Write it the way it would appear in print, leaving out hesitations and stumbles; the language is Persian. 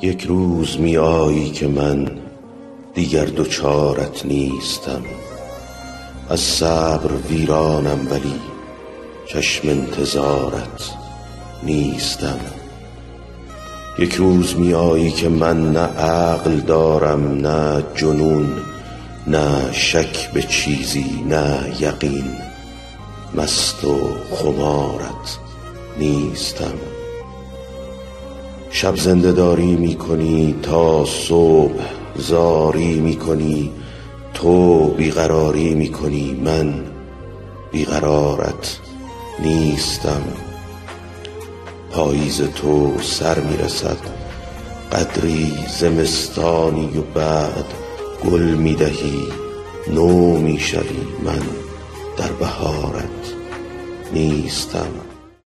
یک روز می آیی که من دیگر دچارت نیستم. از صبر ویرانم ولی چشم انتظارت نیستم. یک روز می آیی که من نه عقل دارم نه جنون، نه شک به چیزی نه یقین، مست و خمارت نیستم. شب زنده داری می کنی تا صبح زاری می کنی، تو بیقراری می کنی من بیقرارت نیستم. پاییز تو سر می رسد قدری زمستانی و بعد گل می دهی نو می شوی، من در بهارت نیستم.